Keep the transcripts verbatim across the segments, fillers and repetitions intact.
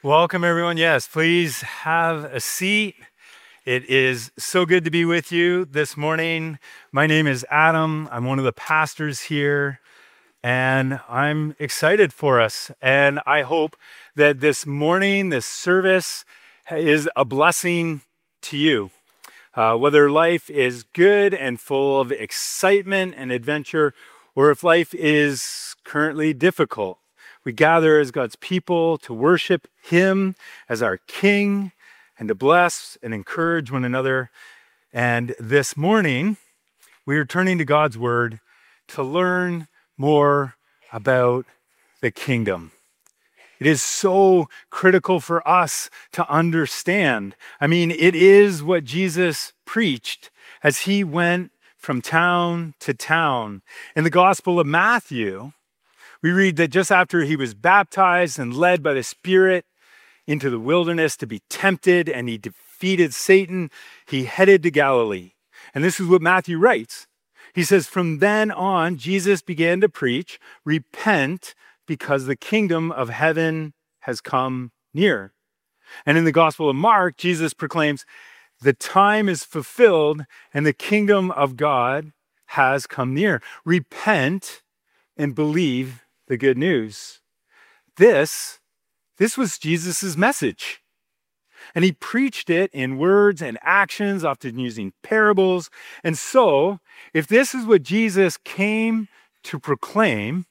Welcome, everyone. Yes, please have a seat. It is so good to be with you this morning. My name is Adam. I'm one of the pastors here, and I'm excited for us. And I hope that this morning, this service is a blessing to you. Uh, whether life is good and full of excitement and adventure, or if life is currently difficult. We gather as God's people to worship Him as our King and to bless and encourage one another. And this morning, we are turning to God's Word to learn more about the kingdom. It is so critical for us to understand. I mean, it is what Jesus preached as He went from town to town. In the Gospel of Matthew, we read that just after He was baptized and led by the Spirit into the wilderness to be tempted and He defeated Satan, He headed to Galilee. And this is what Matthew writes. He says, from then on, Jesus began to preach, repent because the kingdom of heaven has come near. And in the Gospel of Mark, Jesus proclaims, the time is fulfilled and the kingdom of God has come near. Repent and believe the good news. This, this was Jesus's message. And He preached it in words and actions, often using parables. And so, if this is what Jesus came to proclaim,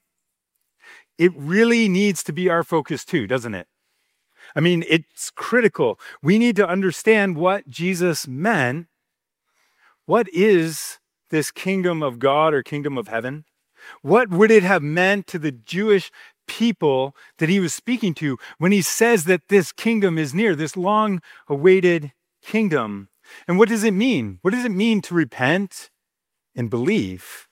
it really needs to be our focus too, doesn't it? I mean, it's critical. We need to understand what Jesus meant. What is this kingdom of God or kingdom of heaven? What would it have meant to the Jewish people that He was speaking to when He says that this kingdom is near, this long-awaited kingdom? And what does it mean? What does it mean to repent and believe?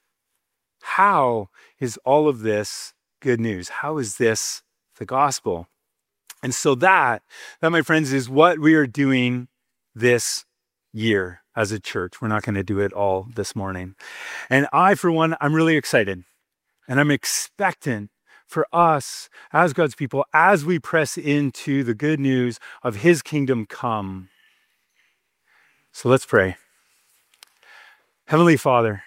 How is all of this good news? How is this the gospel? And so that, that, my friends, is what we are doing this year as a church. We're not going to do it all this morning. And I, for one, I'm really excited. And I'm expectant for us as God's people, as we press into the good news of His kingdom come. So let's pray. Heavenly Father,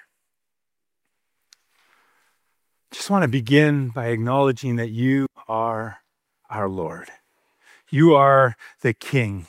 just want to begin by acknowledging that You are our Lord. You are the King.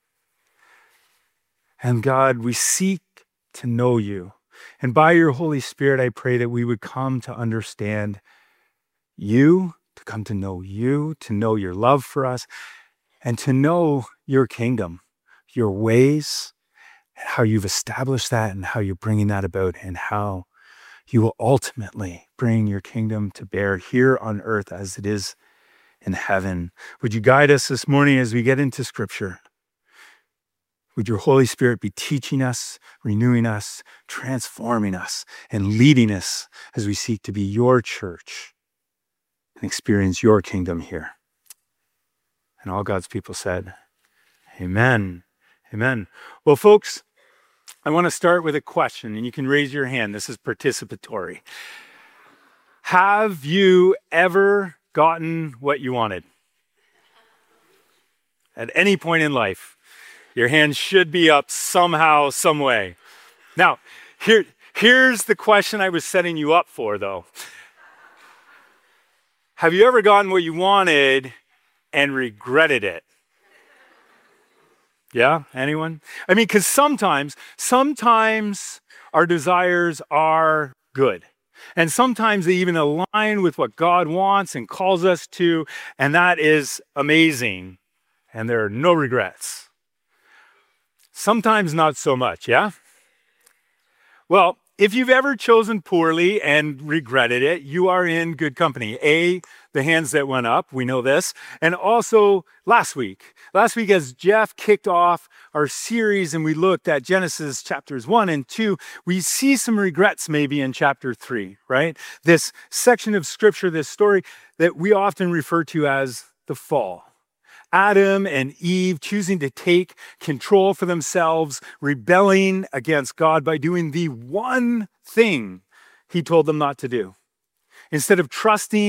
And God, we seek to know You. And by Your Holy Spirit, I pray that we would come to understand You, to come to know You, to know Your love for us, and to know Your kingdom, Your ways, and how You've established that, and how You're bringing that about, and how You will ultimately bring Your kingdom to bear here on earth as it is in heaven. Would You guide us this morning as we get into Scripture? Would Your Holy Spirit be teaching us, renewing us, transforming us, and leading us as we seek to be Your church and experience Your kingdom here. And all God's people said, amen. Amen. Well, folks, I want to start with a question, and you can raise your hand. This is participatory. Have you ever gotten what you wanted? At any point in life? Your hand should be up somehow, some way. Now, here, here's the question I was setting you up for, though. Have you ever gotten what you wanted and regretted it? Yeah, anyone? I mean, because sometimes, sometimes our desires are good. And sometimes they even align with what God wants and calls us to, and that is amazing. And there are no regrets. Sometimes not so much, yeah? Well, if you've ever chosen poorly and regretted it, you are in good company. A, the hands that went up, we know this. And also last week, last week as Jeff kicked off our series and we looked at Genesis chapters one and two, we see some regrets maybe in chapter three, right? This section of scripture, this story that we often refer to as the fall. Adam and Eve choosing to take control for themselves, rebelling against God by doing the one thing He told them not to do. Instead of trusting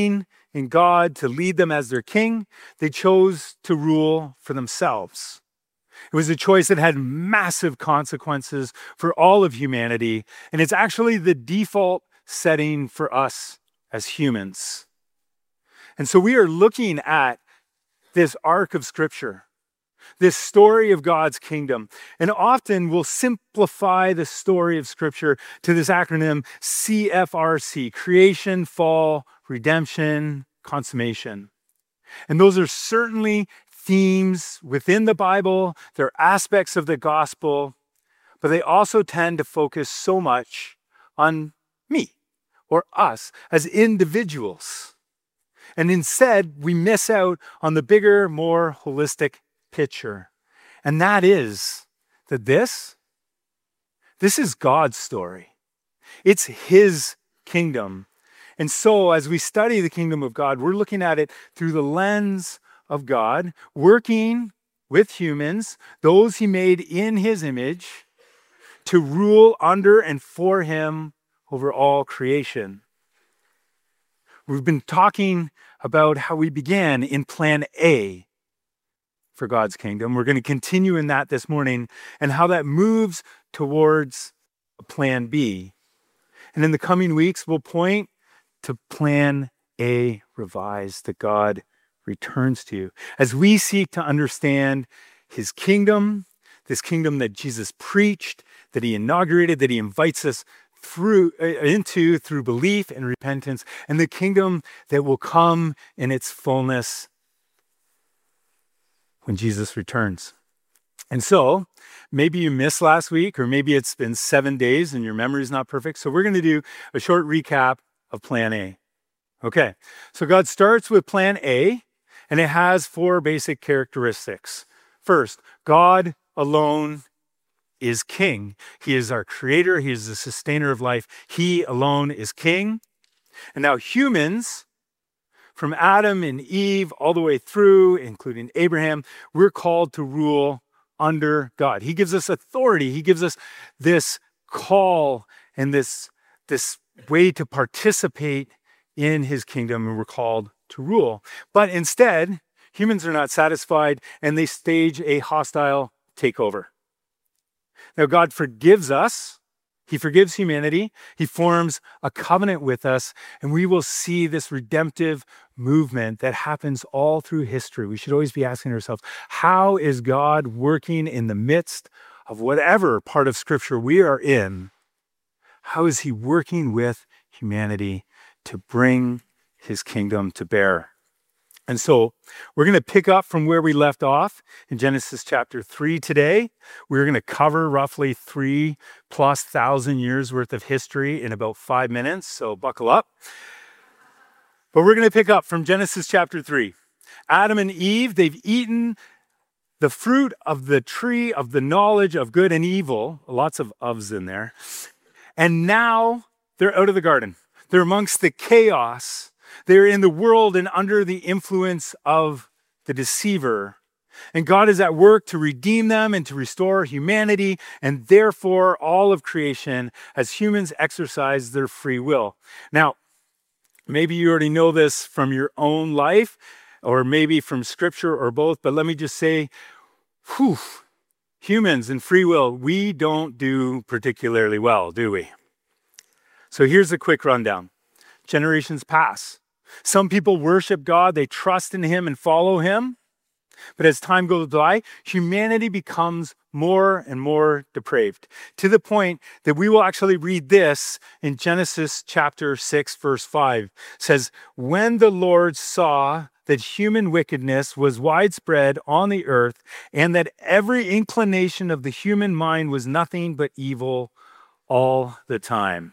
in God to lead them as their king. They chose to rule for themselves. It was a choice that had massive consequences for all of humanity, and it's actually the default setting for us as humans. And so we are looking at this arc of Scripture, this story of God's kingdom. And often we'll simplify the story of Scripture to this acronym C F R C, creation, fall, redemption, consummation. And those are certainly themes within the Bible. They're aspects of the gospel, but they also tend to focus so much on me or us as individuals. And instead, we miss out on the bigger, more holistic picture. And that is that this, this is God's story. It's his kingdom. And so as we study the kingdom of God, we're looking at it through the lens of God, working with humans, those he made in his image, to rule under and for him over all creation. We've been talking about how we began in plan A for God's kingdom. We're going to continue in that this morning, and how that moves towards plan B. And in the coming weeks, we'll point to plan A revised that God returns to as we seek to understand his kingdom, this kingdom that Jesus preached, that he inaugurated, that he invites us through uh, into through belief and repentance, and the kingdom that will come in its fullness when Jesus returns. And so maybe you missed last week, or maybe it's been seven days and your memory is not perfect. So we're going to do a short recap of plan A. Okay, so God starts with plan A, and it has four basic characteristics. First, God alone is king. He is our creator. He is the sustainer of life. He alone is king. And now humans, from Adam and Eve all the way through, including Abraham, we're called to rule under God. He gives us authority. He gives us this call and this, this way to participate in his kingdom, and we're called to rule. But instead, humans are not satisfied, and they stage a hostile takeover. Now, God forgives us. He forgives humanity. He forms a covenant with us, and we will see this redemptive movement that happens all through history. We should always be asking ourselves, how is God working in the midst of whatever part of Scripture we are in? How is he working with humanity to bring his kingdom to bear? And so we're going to pick up from where we left off in Genesis chapter three today. We're going to cover roughly three plus thousand years worth of history in about five minutes. So buckle up. But we're going to pick up from Genesis chapter three. Adam and Eve, they've eaten the fruit of the tree of the knowledge of good and evil. Lots of ofs in there. And now they're out of the garden. They're amongst the chaos. They're in the world and under the influence of the deceiver. And God is at work to redeem them and to restore humanity, and therefore all of creation as humans exercise their free will. Now, maybe you already know this from your own life, or maybe from Scripture, or both, but let me just say, whew, humans and free will, we don't do particularly well, do we? So here's a quick rundown. Generations pass. Some people worship God, they trust in him and follow him. But as time goes by, humanity becomes more and more depraved, to the point that we will actually read this in Genesis chapter six, verse five. It says, when the Lord saw that human wickedness was widespread on the earth, and that every inclination of the human mind was nothing but evil all the time.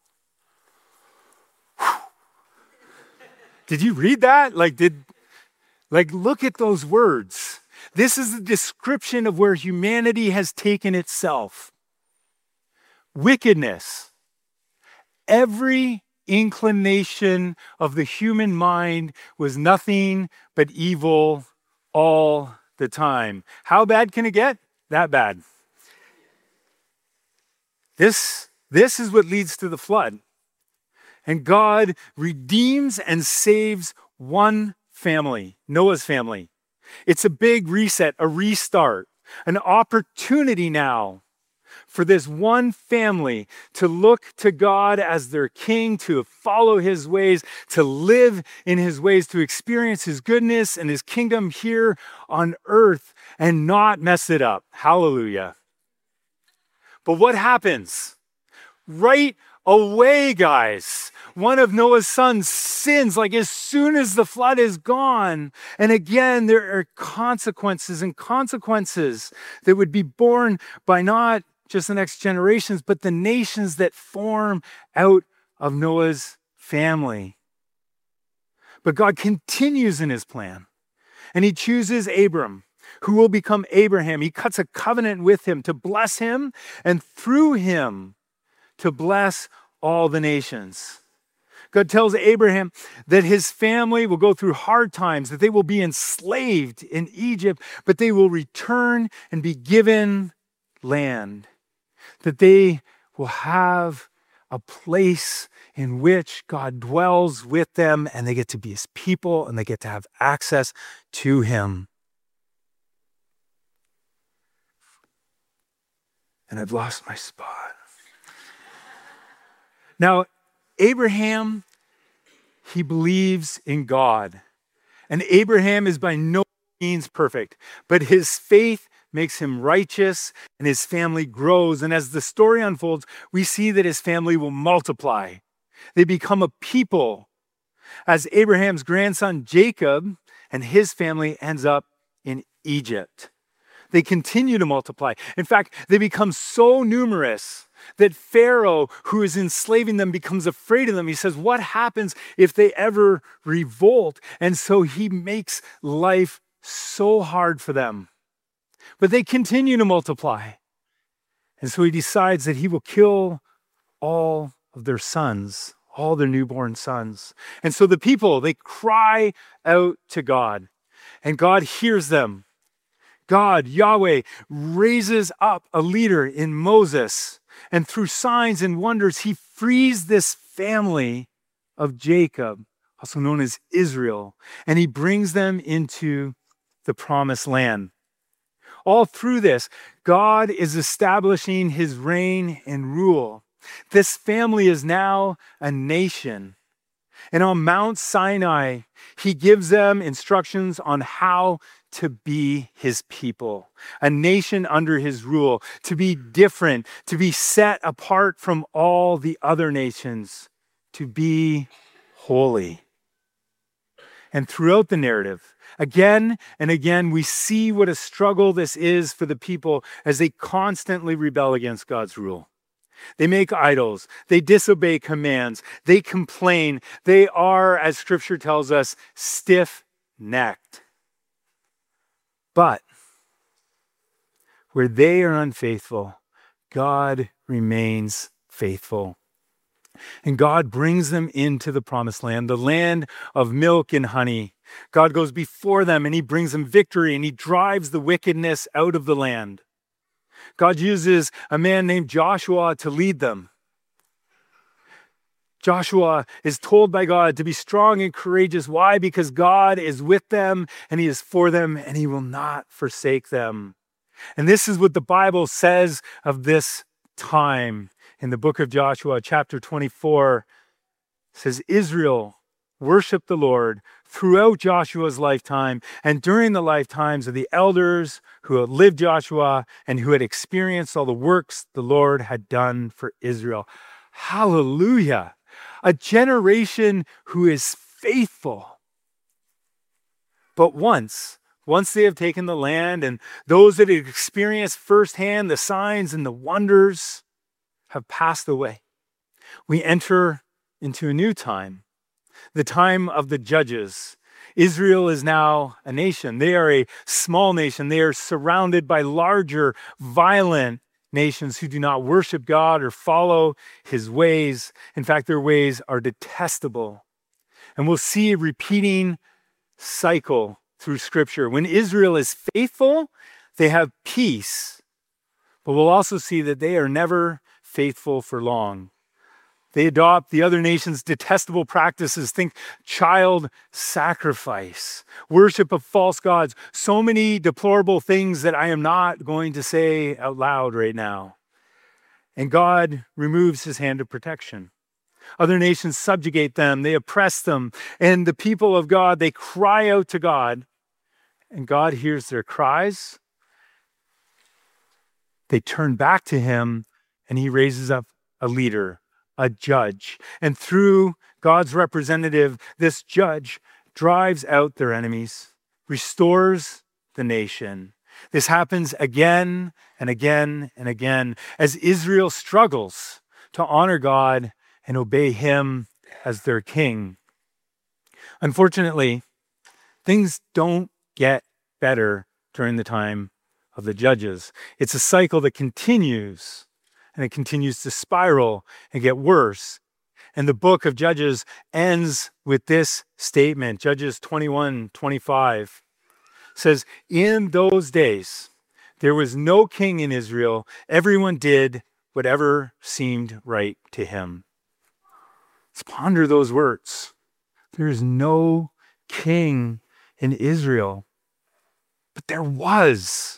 Did you read that? Like, did, like, look at those words. This is the description of where humanity has taken itself. Wickedness. Every inclination of the human mind was nothing but evil all the time. How bad can it get? That bad. This, this is what leads to the flood. And God redeems and saves one family, Noah's family. It's a big reset, a restart, an opportunity now for this one family to look to God as their king, to follow his ways, to live in his ways, to experience his goodness and his kingdom here on earth and not mess it up. Hallelujah. But what happens? Right away, guys, one of Noah's sons sins like as soon as the flood is gone. And again, there are consequences and consequences that would be borne by not just the next generations, but the nations that form out of Noah's family. But God continues in his plan, and he chooses Abram, who will become Abraham. He cuts a covenant with him to bless him, and through him to bless all the nations. God tells Abraham that his family will go through hard times, that they will be enslaved in Egypt, but they will return and be given land, that they will have a place in which God dwells with them, and they get to be his people, and they get to have access to him. And I've lost my spot. Now, Abraham, he believes in God. And Abraham is by no means perfect, but his faith makes him righteous and his family grows. And as the story unfolds, we see that his family will multiply. They become a people as Abraham's grandson Jacob and his family ends up in Egypt. They continue to multiply. In fact, they become so numerous that Pharaoh, who is enslaving them, becomes afraid of them. He says, what happens if they ever revolt? And so he makes life so hard for them. But they continue to multiply. And so he decides that he will kill all of their sons, all their newborn sons. And so the people, they cry out to God, and God hears them. God, Yahweh, raises up a leader in Moses, and through signs and wonders, he frees this family of Jacob, also known as Israel, and he brings them into the promised land. All through this, God is establishing his reign and rule. This family is now a nation. And on Mount Sinai, he gives them instructions on how to be his people, a nation under his rule, to be different, to be set apart from all the other nations, to be holy. And throughout the narrative, again and again, we see what a struggle this is for the people as they constantly rebel against God's rule. They make idols. They disobey commands. They complain. They are, as scripture tells us, stiff-necked. But where they are unfaithful, God remains faithful. And God brings them into the promised land, the land of milk and honey. God goes before them and he brings them victory and he drives the wickedness out of the land. God uses a man named Joshua to lead them. Joshua is told by God to be strong and courageous. Why? Because God is with them and he is for them and he will not forsake them. And this is what the Bible says of this time in the book of Joshua, chapter twenty-four. It says, Israel worshiped the Lord throughout Joshua's lifetime and during the lifetimes of the elders who had lived Joshua and who had experienced all the works the Lord had done for Israel. Hallelujah. A generation who is faithful. But once, once they have taken the land and those that have experienced firsthand the signs and the wonders have passed away, we enter into a new time, the time of the judges. Israel is now a nation. They are a small nation. They are surrounded by larger, violent nations who do not worship God or follow his ways. In fact, their ways are detestable. And we'll see a repeating cycle through Scripture. When Israel is faithful, they have peace. But we'll also see that they are never faithful for long. They adopt the other nation's detestable practices. Think child sacrifice, worship of false gods, so many deplorable things that I am not going to say out loud right now. And God removes his hand of protection. Other nations subjugate them, they oppress them, and the people of God, they cry out to God, and God hears their cries. They turn back to him, and he raises up a leader, a judge. And through God's representative, this judge drives out their enemies, restores the nation. This happens again and again and again as Israel struggles to honor God and obey him as their king. Unfortunately, things don't get better during the time of the judges. It's a cycle that continues, and it continues to spiral and get worse. And the book of Judges ends with this statement. Judges twenty-one twenty-five says, "In those days, there was no king in Israel. Everyone did whatever seemed right to him." Let's ponder those words. There is no king in Israel, but there was.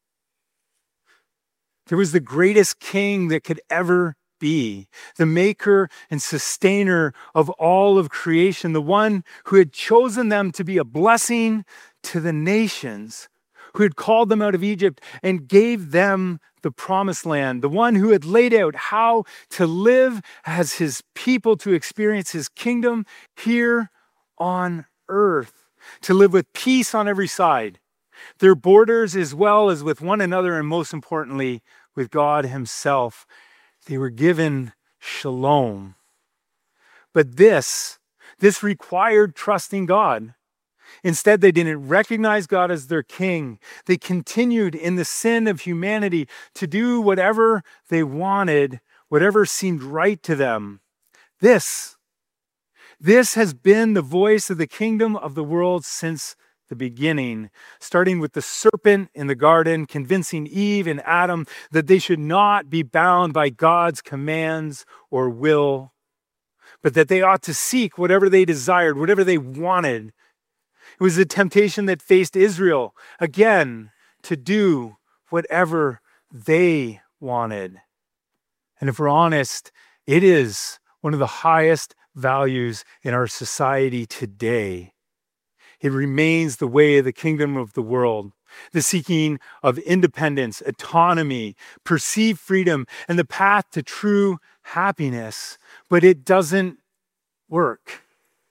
There was the greatest king that could ever be, the maker and sustainer of all of creation, the one who had chosen them to be a blessing to the nations, who had called them out of Egypt and gave them the promised land, the one who had laid out how to live as his people, to experience his kingdom here on earth, to live with peace on every side, their borders as well as with one another, and most importantly, with God himself. They were given shalom. But this, this required trusting God. Instead, they didn't recognize God as their king. They continued in the sin of humanity to do whatever they wanted, whatever seemed right to them. This, this has been the voice of the kingdom of the world since the beginning, starting with the serpent in the garden, convincing Eve and Adam that they should not be bound by God's commands or will, but that they ought to seek whatever they desired, whatever they wanted. It was a temptation that faced Israel, again, to do whatever they wanted. And if we're honest, it is one of the highest values in our society today. It remains the way of the kingdom of the world, the seeking of independence, autonomy, perceived freedom, and the path to true happiness. But it doesn't work.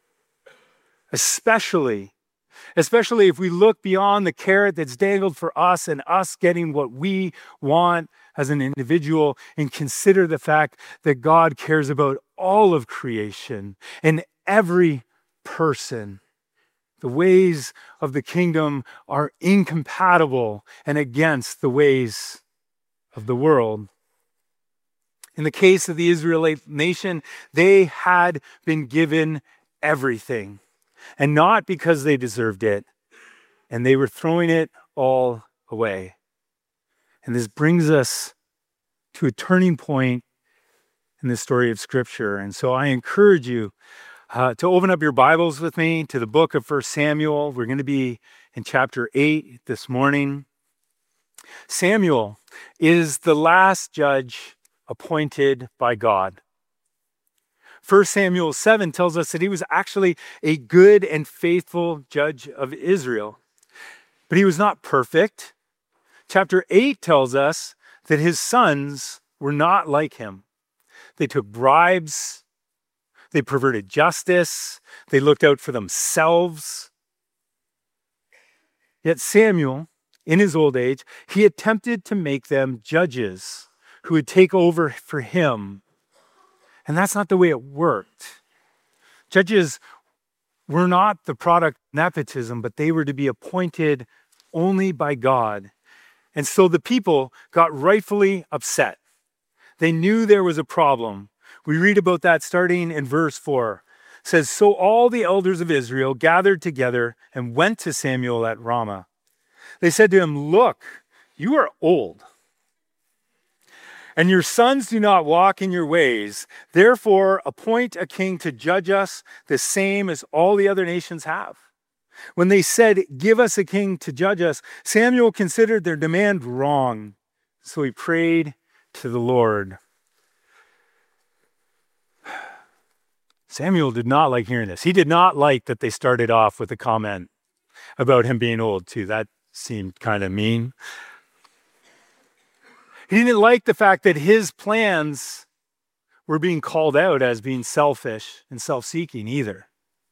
Especially, especially if we look beyond the carrot that's dangled for us and us getting what we want as an individual, and consider the fact that God cares about all of creation and every person. The ways of the kingdom are incompatible and against the ways of the world. In the case of the Israelite nation, they had been given everything, and not because they deserved it, and they were throwing it all away. And this brings us to a turning point in the story of Scripture. And so I encourage you Uh, to open up your Bibles with me to the book of First Samuel. We're going to be in chapter eight this morning. Samuel is the last judge appointed by God. First Samuel seven tells us that he was actually a good and faithful judge of Israel, but he was not perfect. Chapter eight tells us that his sons were not like him. They took bribes. They perverted justice. They looked out for themselves. Yet Samuel, in his old age, he attempted to make them judges who would take over for him. And that's not the way it worked. Judges were not the product of nepotism, but they were to be appointed only by God. And so the people got rightfully upset. They knew there was a problem. We read about that starting in verse four. It says, "So all the elders of Israel gathered together and went to Samuel at Ramah. They said to him, 'Look, you are old, And your sons do not walk in your ways. Therefore, appoint a king to judge us, the same as all the other nations have. When they said, give us a king to judge us, Samuel considered their demand wrong. So he prayed to the Lord. Samuel did not like hearing this. He did not like that they started off with a comment about him being old, too. That seemed kind of mean. He didn't like the fact that his plans were being called out as being selfish and self-seeking either.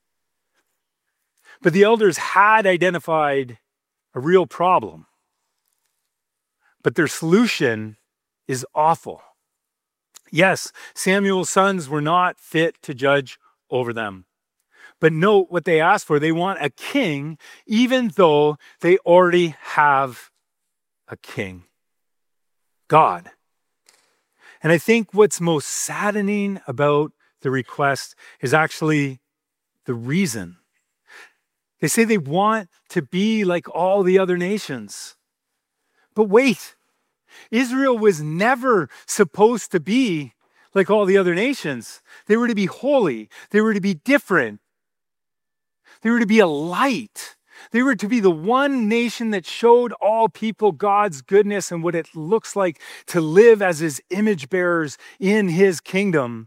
But the elders had identified a real problem. But their solution is awful. Yes, Samuel's sons were not fit to judge over them. But note what they asked for. They want a king, even though they already have a king, God. And I think what's most saddening about the request is actually the reason. They say they want to be like all the other nations. But wait, Israel was never supposed to be like all the other nations. They were to be holy. They were to be different. They were to be a light. They were to be the one nation that showed all people God's goodness and what it looks like to live as his image bearers in his kingdom.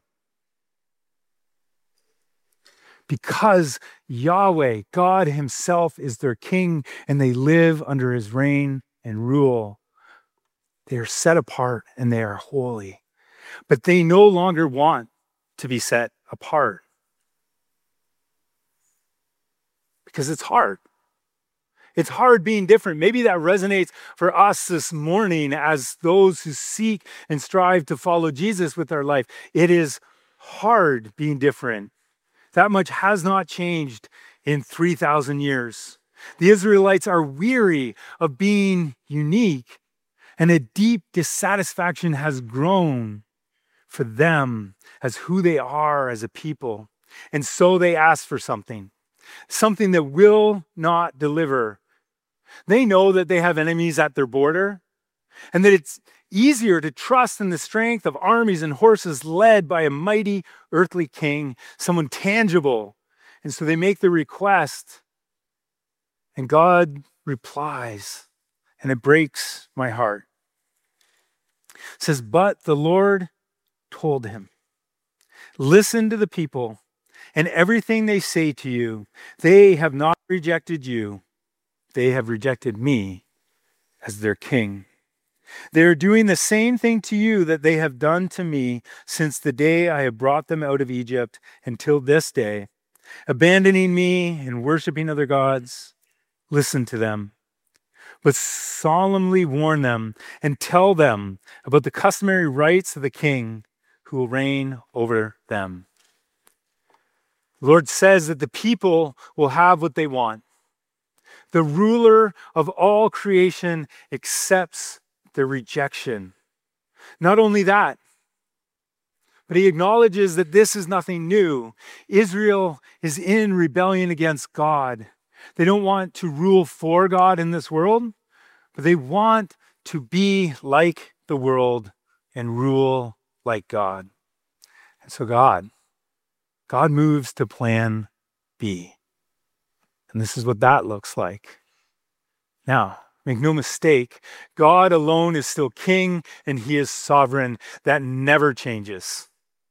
Because Yahweh, God himself, is their king and they live under his reign and rule. They are set apart and they are holy. But they no longer want to be set apart. Because it's hard. It's hard being different. Maybe that resonates for us this morning as those who seek and strive to follow Jesus with our life. It is hard being different. That much has not changed in three thousand years. The Israelites are weary of being unique, and a deep dissatisfaction has grown for them as who they are as a people. And so they ask for something, something that will not deliver. They know that they have enemies at their border, and that it's easier to trust in the strength of armies and horses led by a mighty earthly king, someone tangible. And so they make the request, and God replies, and it breaks my heart. It says, but the Lord told him, listen to the people and everything they say to you. They have not rejected you. They have rejected me as their king. They are doing the same thing to you that they have done to me since the day I have brought them out of Egypt until this day, abandoning me and worshiping other gods. Listen to them, but solemnly warn them and tell them about the customary rights of the king who will reign over them. The Lord says that the people will have what they want. The ruler of all creation accepts their rejection. Not only that, but he acknowledges that this is nothing new. Israel is in rebellion against God. They don't want to rule for God in this world, but they want to be like the world and rule like God. And so God, God moves to plan B. And this is what that looks like. Now, make no mistake, God alone is still king and he is sovereign. That never changes.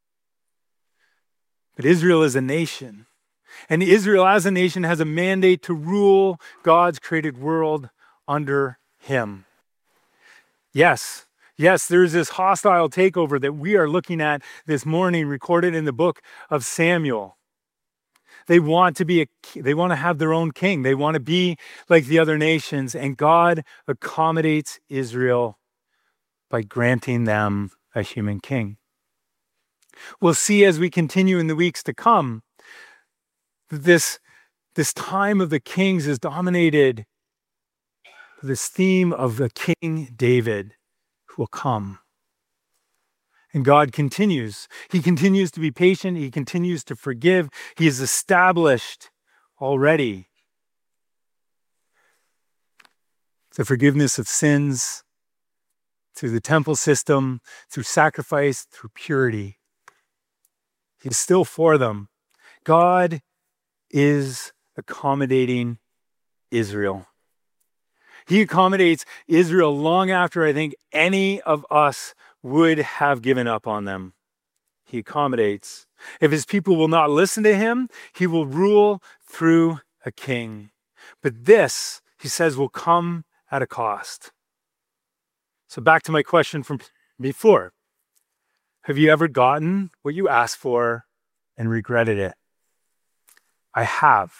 But Israel is a nation. And Israel as a nation has a mandate to rule God's created world under him. Yes, yes, there's this hostile takeover that we are looking at this morning, recorded in the book of Samuel. They want to be a, they want to have their own king. They want to be like the other nations, and God accommodates Israel by granting them a human king. We'll see as we continue in the weeks to come that this, this time of the kings is dominated by this theme of the King David who will come. And God continues. He continues to be patient. He continues to forgive. He is established already the forgiveness of sins through the temple system, through sacrifice, through purity. He's still for them. God is accommodating Israel. He accommodates Israel long after I think any of us would have given up on them. He accommodates. If his people will not listen to him, he will rule through a king. But this, he says, will come at a cost. So back to my question from before. Have you ever gotten what you asked for and regretted it? I have.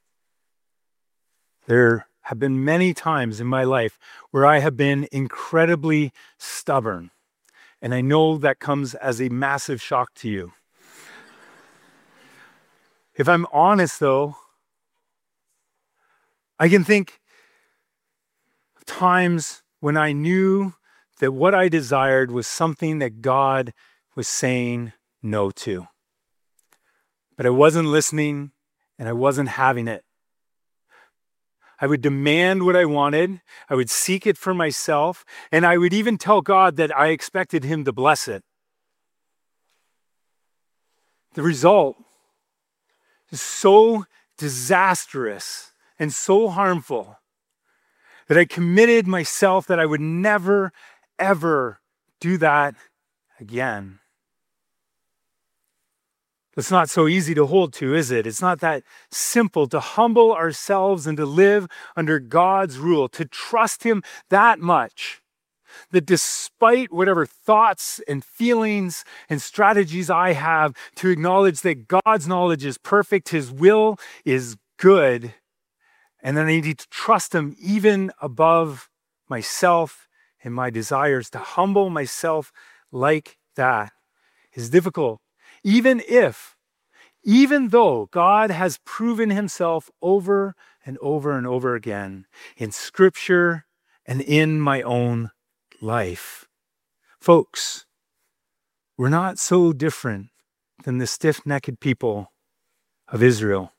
There have been many times in my life where I have been incredibly stubborn. And I know that comes as a massive shock to you. If I'm honest, though, I can think of times when I knew that what I desired was something that God was saying no to. But I wasn't listening and I wasn't having it. I would demand what I wanted. I would seek it for myself. And I would even tell God that I expected him to bless it. The result is so disastrous and so harmful that I committed myself that I would never, ever do that again. It's not so easy to hold to, is it? It's not that simple to humble ourselves and to live under God's rule, to trust him that much, that despite whatever thoughts and feelings and strategies I have, to acknowledge that God's knowledge is perfect, his will is good, and then I need to trust him even above myself and my desires. To humble myself like that is difficult. Even if, even though God has proven himself over and over and over again in Scripture and in my own life. Folks, we're not so different than the stiff-necked people of Israel.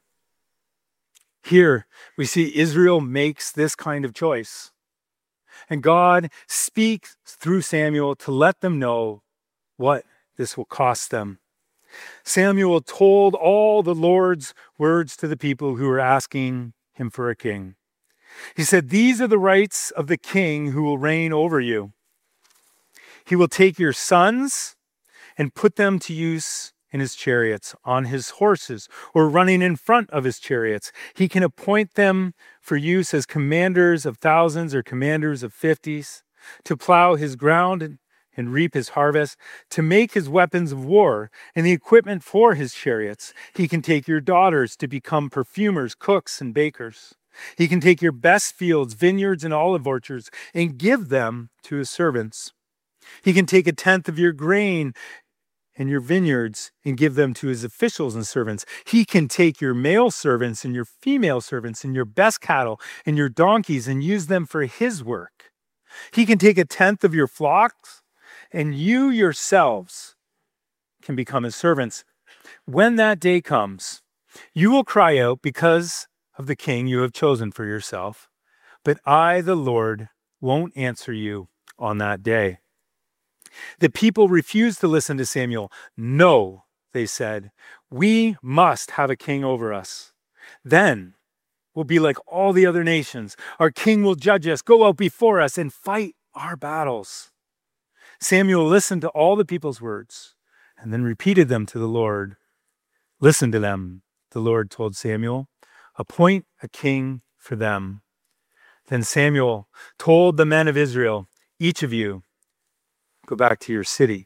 Here, we see Israel makes this kind of choice. And God speaks through Samuel to let them know what this will cost them. Samuel told all the Lord's words to the people who were asking him for a king. He said, "These are the rights of the king who will reign over you. He will take your sons and put them to use in his chariots, on his horses, or running in front of his chariots. He can appoint them for use as commanders of thousands or commanders of fifties, to plow his ground and and reap his harvest, to make his weapons of war and the equipment for his chariots. He can take your daughters to become perfumers, cooks, and bakers. He can take your best fields, vineyards, and olive orchards and give them to his servants. He can take a tenth of your grain and your vineyards and give them to his officials and servants. He can take your male servants and your female servants and your best cattle and your donkeys and use them for his work. He can take a tenth of your flocks, and you yourselves can become his servants. When that day comes, you will cry out because of the king you have chosen for yourself. But I, the Lord, won't answer you on that day." The people refused to listen to Samuel. "No," they said, "we must have a king over us. Then we'll be like all the other nations. Our king will judge us, go out before us, and fight our battles." Samuel listened to all the people's words and then repeated them to the Lord. "Listen to them," the Lord told Samuel. "Appoint a king for them." Then Samuel told the men of Israel, "Each of you, go back to your city."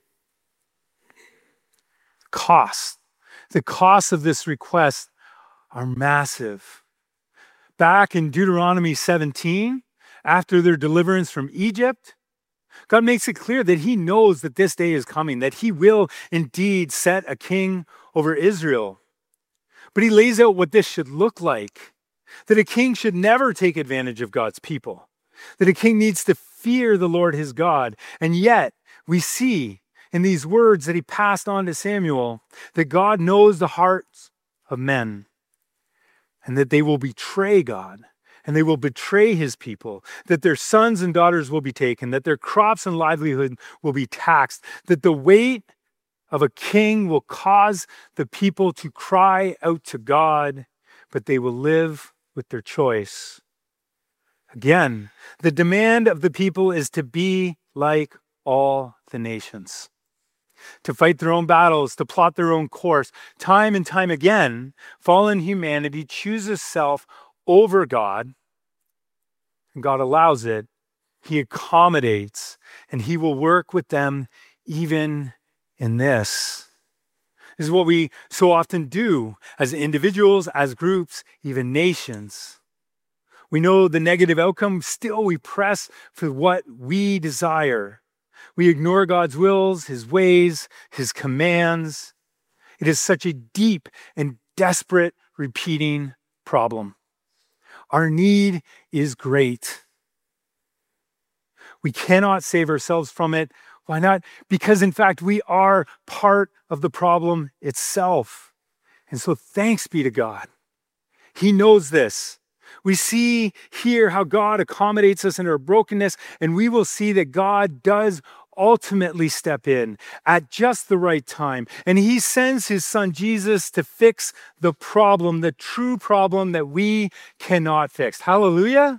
Cost. The costs of this request are massive. Back in Deuteronomy seventeen, after their deliverance from Egypt, God makes it clear that he knows that this day is coming, that he will indeed set a king over Israel. But he lays out what this should look like, that a king should never take advantage of God's people, that a king needs to fear the Lord his God. And yet we see in these words that he passed on to Samuel that God knows the hearts of men and that they will betray God and they will betray his people, that their sons and daughters will be taken, that their crops and livelihood will be taxed, that the weight of a king will cause the people to cry out to God, but they will live with their choice. Again, the demand of the people is to be like all the nations, to fight their own battles, to plot their own course. Time and time again, fallen humanity chooses self over God, and God allows it. He accommodates, and he will work with them even in this. This is what we so often do as individuals, as groups, even nations. We know the negative outcome, still we press for what we desire. We ignore God's wills, his ways, his commands. It is such a deep and desperate repeating problem. Our need is great. We cannot save ourselves from it. Why not? Because in fact, we are part of the problem itself. And so thanks be to God. He knows this. We see here how God accommodates us in our brokenness, and we will see that God does ultimately step in at just the right time. And he sends his son Jesus to fix the problem, the true problem that we cannot fix. Hallelujah.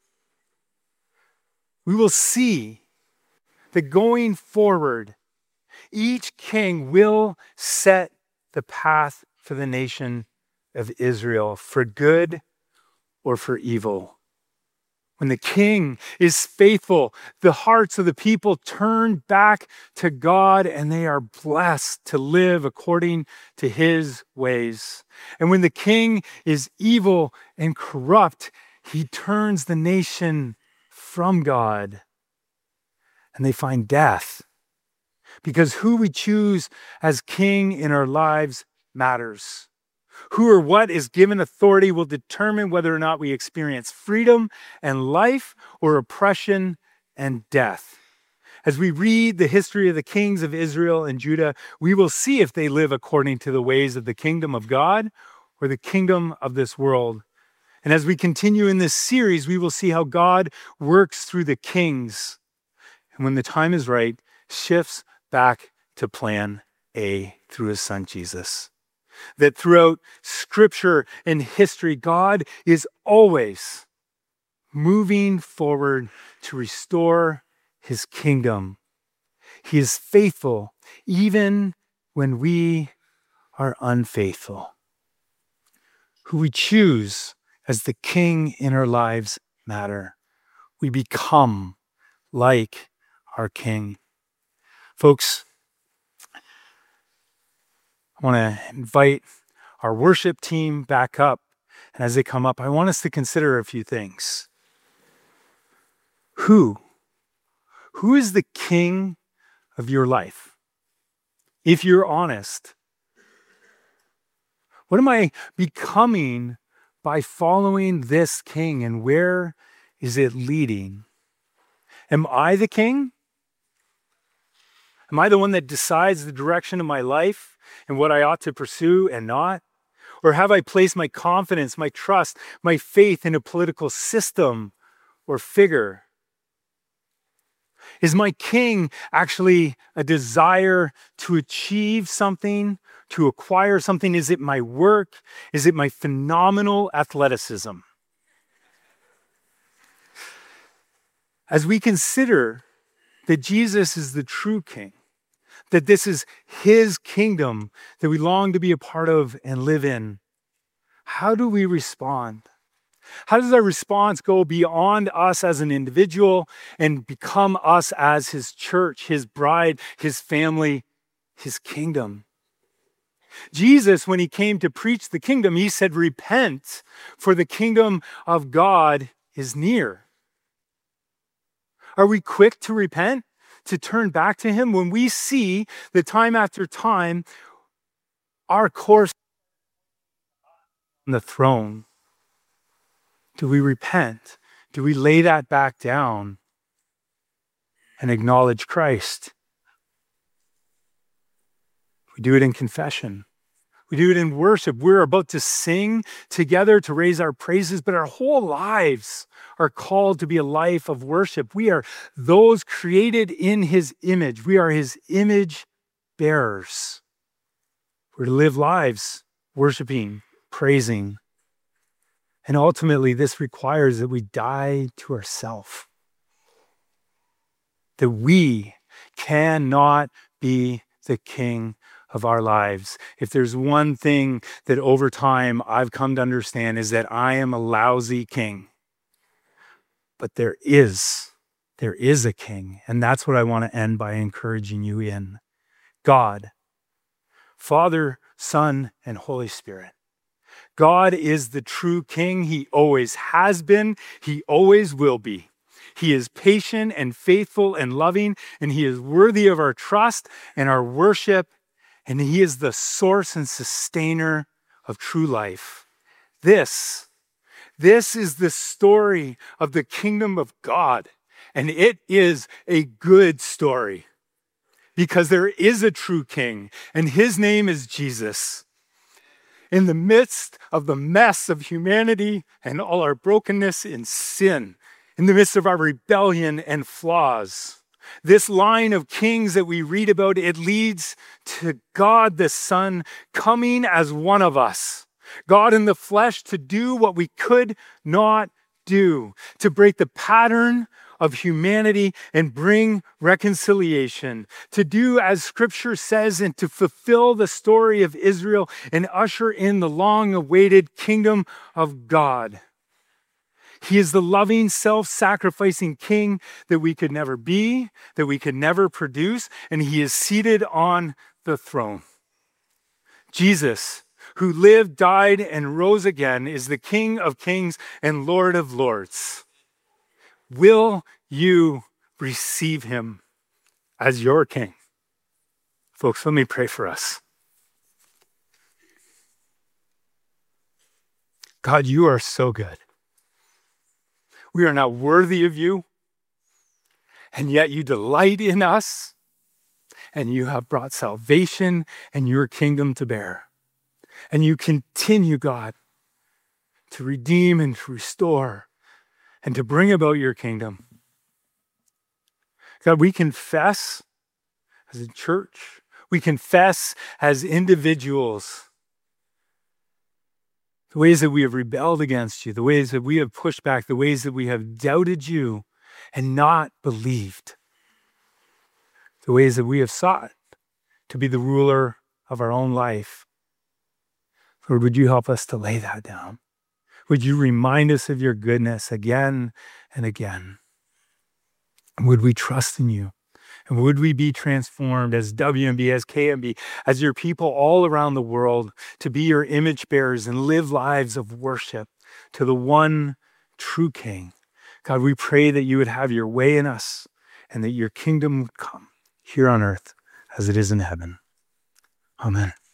We will see that going forward, each king will set the path for the nation of Israel for good or for evil. When the king is faithful, the hearts of the people turn back to God, and they are blessed to live according to his ways. And when the king is evil and corrupt, he turns the nation from God, and they find death. Because who we choose as king in our lives matters. Who or what is given authority will determine whether or not we experience freedom and life or oppression and death. As we read the history of the kings of Israel and Judah, we will see if they live according to the ways of the kingdom of God or the kingdom of this world. And as we continue in this series, we will see how God works through the kings. And when the time is right, shifts back to plan A through his son Jesus. That throughout scripture and history, God is always moving forward to restore his kingdom. He is faithful even when we are unfaithful. Who we choose as the king in our lives matter. We become like our king. Folks, I want to invite our worship team back up. And as they come up, I want us to consider a few things. Who? Who is the king of your life? If you're honest, what am I becoming by following this king, and where is it leading? Am I the king? Am I the one that decides the direction of my life and what I ought to pursue and not? Or have I placed my confidence, my trust, my faith in a political system or figure? Is my king actually a desire to achieve something, to acquire something? Is it my work? Is it my phenomenal athleticism? As we consider that Jesus is the true king, that this is his kingdom that we long to be a part of and live in, how do we respond? How does our response go beyond us as an individual and become us as his church, his bride, his family, his kingdom? Jesus, when he came to preach the kingdom, he said, "Repent, for the kingdom of God is near." Are we quick to repent, to turn back to him when we see that time after time our course on the throne? Do we repent? Do we lay that back down and acknowledge Christ? We do it in confession. We do it in worship. We're about to sing together to raise our praises, but our whole lives are called to be a life of worship. We are those created in his image. We are his image bearers. We're to live lives worshiping, praising. And ultimately, this requires that we die to ourselves. That we cannot be the king of our lives. If there's one thing that over time I've come to understand is that I am a lousy king. But there is, there is a king. And that's what I want to end by encouraging you in. God, Father, Son, and Holy Spirit. God is the true king. He always has been. He always will be. He is patient and faithful and loving, and he is worthy of our trust and our worship, and he is the source and sustainer of true life. This, this is the story of the kingdom of God, and it is a good story because there is a true king, and his name is Jesus. In the midst of the mess of humanity and all our brokenness in sin, in the midst of our rebellion and flaws, this line of kings that we read about, it leads to God the Son coming as one of us, God in the flesh to do what we could not do, to break the pattern of humanity and bring reconciliation, to do as scripture says and to fulfill the story of Israel and usher in the long-awaited kingdom of God. He is the loving, self-sacrificing king that we could never be, that we could never produce, and he is seated on the throne. Jesus, who lived, died, and rose again, is the King of kings and Lord of lords. Will you receive him as your king? Folks, let me pray for us. God, you are so good. We are not worthy of you, and yet you delight in us, and you have brought salvation and your kingdom to bear. And you continue, God, to redeem and to restore and to bring about your kingdom. God, we confess as a church, we confess as individuals the ways that we have rebelled against you, the ways that we have pushed back, the ways that we have doubted you and not believed, the ways that we have sought to be the ruler of our own life. Lord, would you help us to lay that down? Would you remind us of your goodness again and again? Would we trust in you? And would we be transformed as W M B, as K M B, as your people all around the world to be your image bearers and live lives of worship to the one true King? God, we pray that you would have your way in us and that your kingdom would come here on earth as it is in heaven. Amen.